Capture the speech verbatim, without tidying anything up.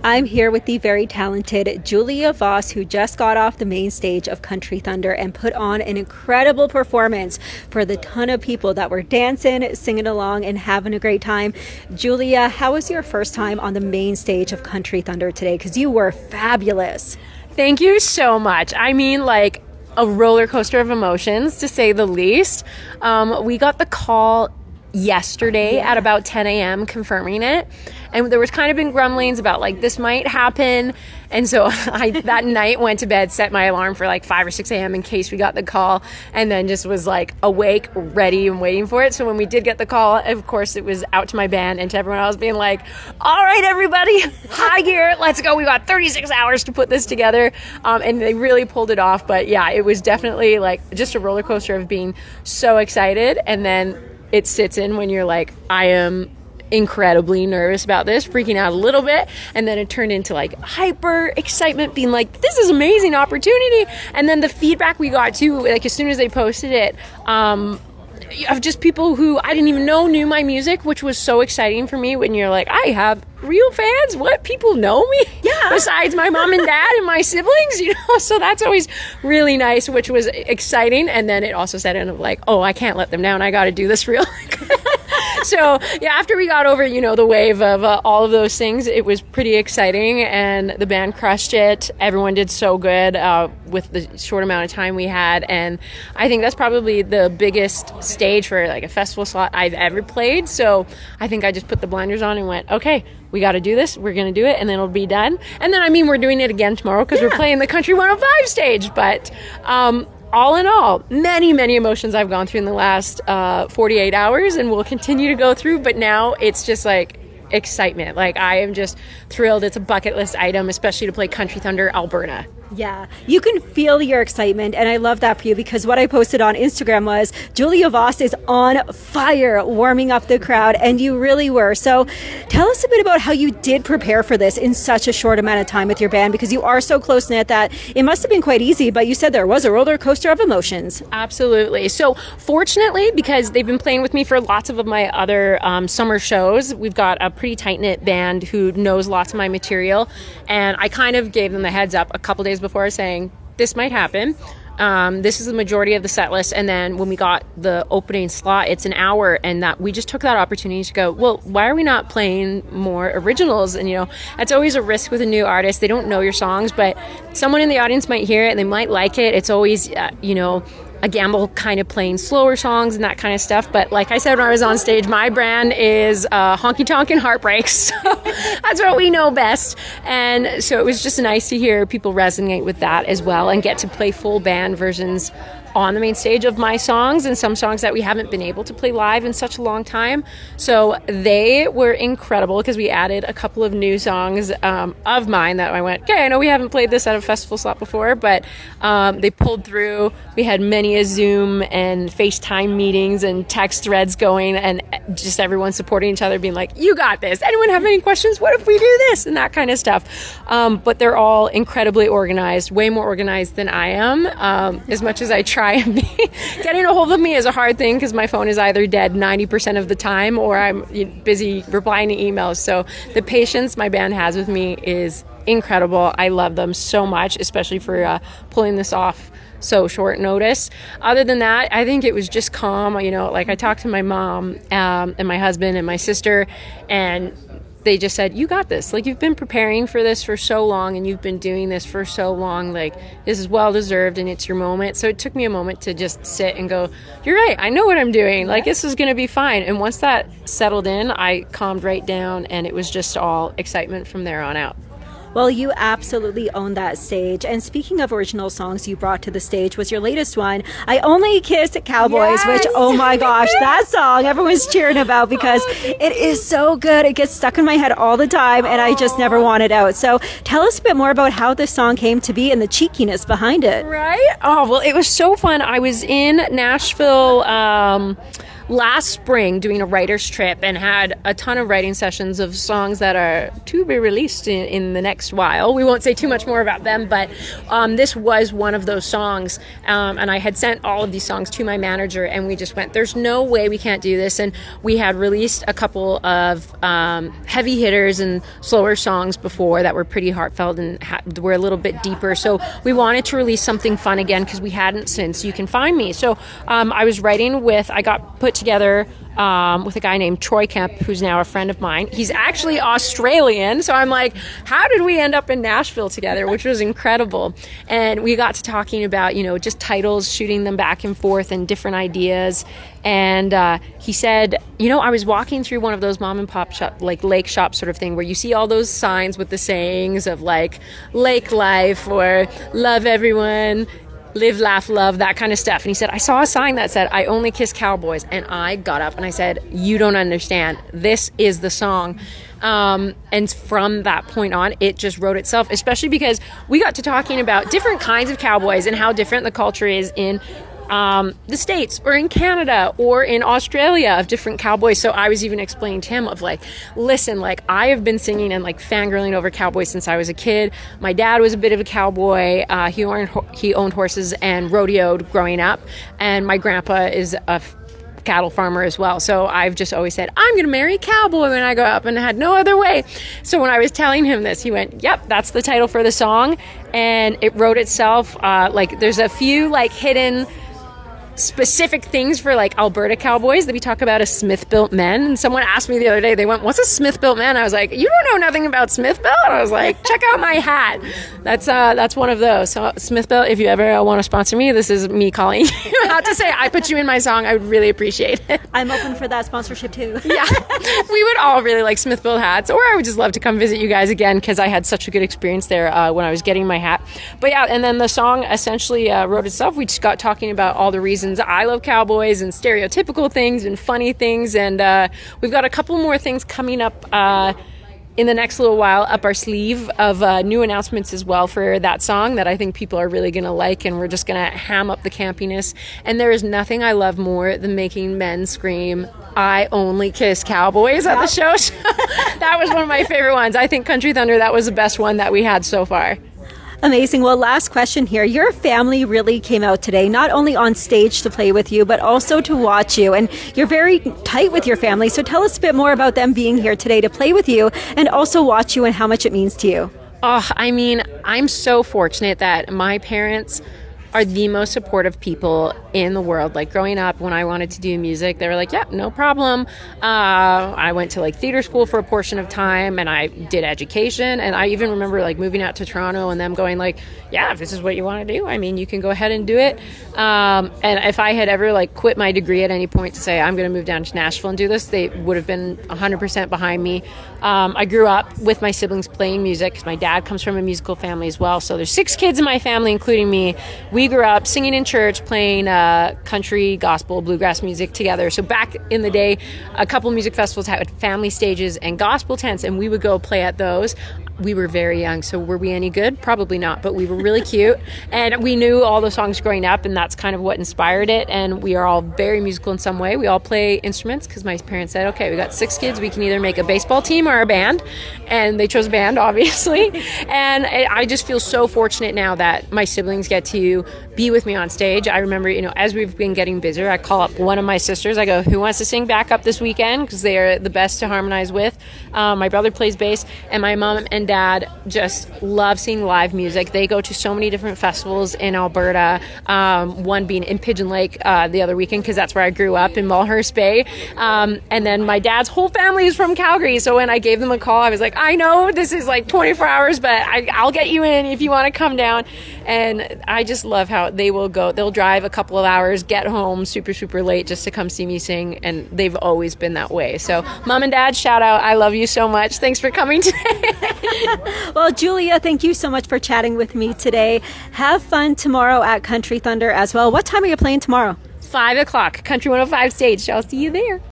I'm here with the very talented Julia Voss, who just got off the main stage of Country Thunder and put on an incredible performance for the ton of people that were dancing, singing along, and having a great time. Julia, how was your first time on the main stage of Country Thunder today? Because you were fabulous. Thank you so much. I mean, like a roller coaster of emotions, to say the least. Um, we got the call yesterday yeah. at about ten a.m. confirming it, and there was kind of been grumblings about like this might happen, and so I that night went to bed, set my alarm for like five or six a.m. in case we got the call, and then just was like awake, ready, and waiting for it. So when we did get the call, of course it was out to my band and to everyone else, being like, all right everybody, high gear, let's go, we got thirty-six hours to put this together. Um, and they really pulled it off. But yeah, it was definitely like just a roller coaster of being so excited, and then it sits in when you're like, I am incredibly nervous about this, freaking out a little bit, and then it turned into like hyper excitement, being like, this is an amazing opportunity. And then the feedback we got too, like as soon as they posted it, um of just people who I didn't even know knew my music, which was so exciting for me. When you're like, I have real fans, what, people know me? Yeah. Besides my mom and dad and my siblings, you know, so that's always really nice, which was exciting. And then it also set in of like, oh, I can't let them down, I got to do this real So yeah, after we got over, you know, the wave of uh, all of those things, it was pretty exciting, and the band crushed it. Everyone did so good uh, with the short amount of time we had, and I think that's probably the biggest stage for like a festival slot I've ever played. So I think I just put the blinders on and went, okay, we got to do this, we're going to do it, and then it'll be done. And then, I mean, we're doing it again tomorrow because yeah. we're playing the Country one oh five stage, but um all in all, many, many emotions I've gone through in the last uh, forty-eight hours, and will continue to go through. But now it's just like excitement. Like, I am just thrilled. It's a bucket list item, especially to play Country Thunder Alberta. Yeah, you can feel your excitement, and I love that for you, because what I posted on Instagram was Julia Voss is on fire, warming up the crowd, and you really were. So tell us a bit about how you did prepare for this in such a short amount of time with your band, because you are so close-knit that it must have been quite easy, but you said there was a roller coaster of emotions. Absolutely. So fortunately, because they've been playing with me for lots of my other um, summer shows, we've got a pretty tight-knit band who knows lots of my material, and I kind of gave them the heads up a couple days before, saying this might happen. Um, this is the majority of the set list. And then when we got the opening slot, it's an hour, and that we just took that opportunity to go, well, why are we not playing more originals? And, you know, it's always a risk with a new artist. They don't know your songs, but someone in the audience might hear it and they might like it. It's always, uh, you know, a gamble kind of playing slower songs and that kind of stuff. But like I said when I was on stage, my brand is uh, honky tonk and heartbreaks. So that's what we know best. And so it was just nice to hear people resonate with that as well, and get to play full band versions on the main stage of my songs, and some songs that we haven't been able to play live in such a long time. So they were incredible, because we added a couple of new songs um, of mine that I went, okay, I know we haven't played this at a festival slot before, but um, they pulled through. We had many a Zoom and FaceTime meetings and text threads going, and just everyone supporting each other, being like, you got this. Anyone have any questions? What if we do this? And that kind of stuff. Um, but they're all incredibly organized, way more organized than I am. Um, as much as I try and be, getting a hold of me is a hard thing, because my phone is either dead ninety percent of the time, or I'm busy replying to emails. So the patience my band has with me is incredible. I love them so much, especially for uh, pulling this off so short notice. Other than that, I think it was just calm. You know, like I talked to my mom um, and my husband and my sister, and they just said, you got this. Like, you've been preparing for this for so long, and you've been doing this for so long. Like, this is well deserved, and it's your moment. So it took me a moment to just sit and go, you're right, I know what I'm doing. Like, this is going to be fine. And once that settled in, I calmed right down, and it was just all excitement from there on out. Well, you absolutely own that stage. And speaking of original songs you brought to the stage, was your latest one, I Only Kiss Cowboys, yes! Which, oh my gosh, that song everyone's cheering about, because it is so good. It gets stuck in my head all the time, and I just never want it out. So tell us a bit more about how this song came to be and the cheekiness behind it. Right? Oh, well, it was so fun. I was in Nashville um, last spring doing a writer's trip and had a ton of writing sessions of songs that are to be released in, in the next while. We won't say too much more about them, but um, this was one of those songs. Um, and I had sent all of these songs to my manager, and we just went, there's no way we can't do this. And we had released a couple of um, heavy hitters and slower songs before that were pretty heartfelt and ha- were a little bit deeper. So we wanted to release something fun again because we hadn't since You Can Find Me. So um, I was writing with, I got put together um, with a guy named Troy Kemp, who's now a friend of mine. He's actually Australian. So I'm like, how did we end up in Nashville together, which was incredible. And we got to talking about, you know, just titles, shooting them back and forth and different ideas. And uh, he said, you know, I was walking through one of those mom and pop shop, like lake shop sort of thing, where you see all those signs with the sayings of like lake life or love everyone, live, laugh, love, that kind of stuff. And he said, I saw a sign that said, I only kiss cowboys. And I got up and I said, you don't understand. This is the song. Um, and from that point on, it just wrote itself, especially because we got to talking about different kinds of cowboys and how different the culture is in um, the States or in Canada or in Australia of different cowboys. So I was even explaining to him of like, listen, like I have been singing and like fangirling over cowboys since I was a kid. My dad was a bit of a cowboy. Uh, he owned, he owned horses and rodeoed growing up. And my grandpa is a f- cattle farmer as well. So I've just always said, I'm going to marry a cowboy when I grow up, and I had no other way. So when I was telling him this, he went, yep, that's the title for the song. And it wrote itself. Uh, like there's a few like hidden specific things for like Alberta cowboys that we talk about as Smith-built men. And someone asked me the other day, they went, what's a Smith-built man? I was like, you don't know nothing about Smith-built? I was like, check out my hat. That's uh, that's one of those. So Smith-built, if you ever uh, want to sponsor me, this is me calling you out to say I put you in my song. I would really appreciate it. I'm open for that sponsorship too. Yeah, we would all really like Smith-built hats, or I would just love to come visit you guys again because I had such a good experience there uh, when I was getting my hat. But yeah, and then the song essentially uh, wrote itself. We just got talking about all the reasons I love cowboys and stereotypical things and funny things, and uh, we've got a couple more things coming up uh, in the next little while up our sleeve of uh, new announcements as well for that song that I think people are really going to like, and we're just going to ham up the campiness. And there is nothing I love more than making men scream, I only kiss cowboys at the show. That was one of my favorite ones. I think Country Thunder, that was the best one that we had so far. Amazing. Well, last question here. Your family really came out today, not only on stage to play with you, but also to watch you. And you're very tight with your family. So tell us a bit more about them being here today to play with you and also watch you and how much it means to you. Oh, I mean, I'm so fortunate that my parents are the most supportive people in the world. Like growing up, when I wanted to do music, they were like, yeah, no problem. Uh, I went to like theater school for a portion of time, and I did education. And I even remember like moving out to Toronto and them going like, yeah, if this is what you want to do, I mean, you can go ahead and do it. Um, and if I had ever like quit my degree at any point to say, I'm going to move down to Nashville and do this, they would have been one hundred percent behind me. Um, I grew up with my siblings playing music because my dad comes from a musical family as well. So there's six kids in my family, including me. We grew up singing in church, playing uh, country, gospel, bluegrass music together. So back in the day, a couple music festivals had family stages and gospel tents, and we would go play at those. We were very young, so were we any good? Probably not, but we were really cute. And we knew all the songs growing up, and that's kind of what inspired it. And we are all very musical in some way. We all play instruments because my parents said, okay, we got six kids. We can either make a baseball team or a band. And they chose band, obviously. And I just feel so fortunate now that my siblings get to be with me on stage. I remember, you know, as we've been getting busier, I call up one of my sisters. I go, who wants to sing backup this weekend? Because they are the best to harmonize with. Um, my brother plays bass, and my mom and dad just love seeing live music. They go to so many different festivals in Alberta, um, one being in Pigeon Lake uh, the other weekend because that's where I grew up, in Mulhurst Bay. Um, and then my dad's whole family is from Calgary. So when I gave them a call, I was like, I know this is like twenty-four hours, but I, I'll get you in if you want to come down. And I just love how they will go. They'll drive a couple of hours, get home super, super late just to come see me sing. And they've always been that way. So mom and dad, shout out. I love you so much. Thanks for coming today. Well, Julia, thank you so much for chatting with me today. Have fun tomorrow at Country Thunder as well. What time are you playing tomorrow? Five o'clock, Country one oh five stage. I'll see you there.